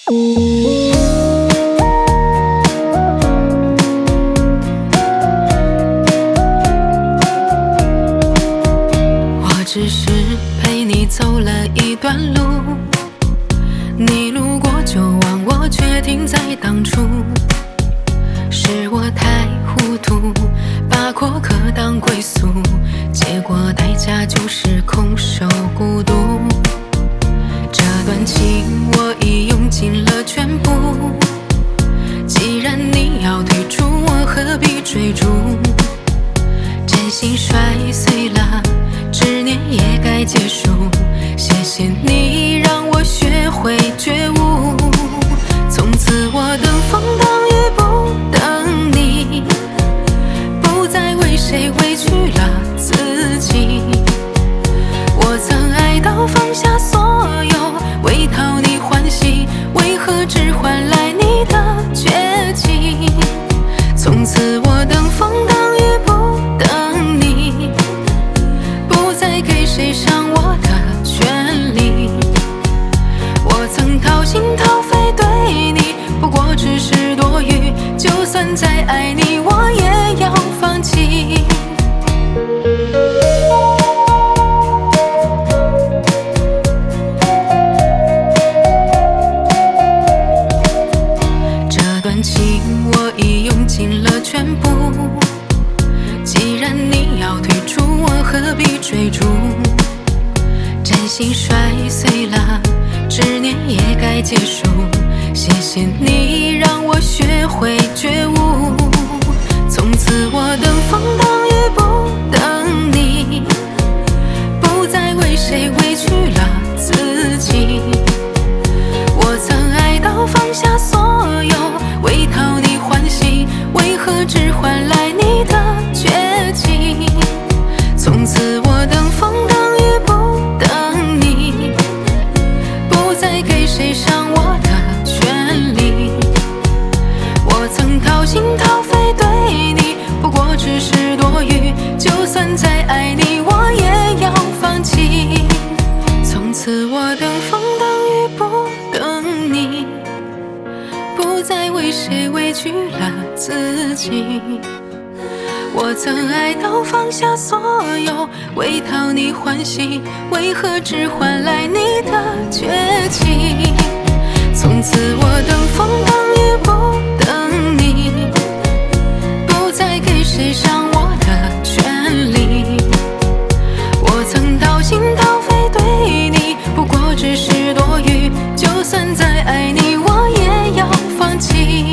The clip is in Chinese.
我只是陪你走了一段路，你路过就忘，我决定在当初。是我太糊涂，把过客当归宿，结果代价就是空受孤独。这段情我已用尽了全部，既然你要退出，我何必追逐？真心摔碎了，执念也该结束。谢谢你让我学会觉悟，从此我等风等雨不等你，不再为谁委屈了自己。我曾爱到放下所有，为讨你欢喜，为何只换来你的绝情？从此我等风等雨不等你，不再给谁伤我的权利。我曾掏心掏肺对你，不过只是多余，就算再爱你，我也要放弃。这段情我已用尽了全部，既然你要退出，我何必追逐？真心摔碎了，执念也该结束。谢谢你让我学会觉悟，从此我等风等雨不等你，不再为谁委屈了自己。我曾爱到放下所有，为讨你欢喜，为何只换来你的绝情？从此我等风等雨不等你，不再给谁伤我的权利。我曾掏心掏肺对你，不过只是多余，就算再爱你，我也要放弃。从此我等风等雨不等你，不再为谁委屈了自己。我曾爱到放下所有，为讨你欢喜，为何只换来你的绝情？从此我等风等雨不等你，不再给谁伤我的权利。我曾掏心掏肺对你，不过只是多余，就算再爱你，我也要放弃。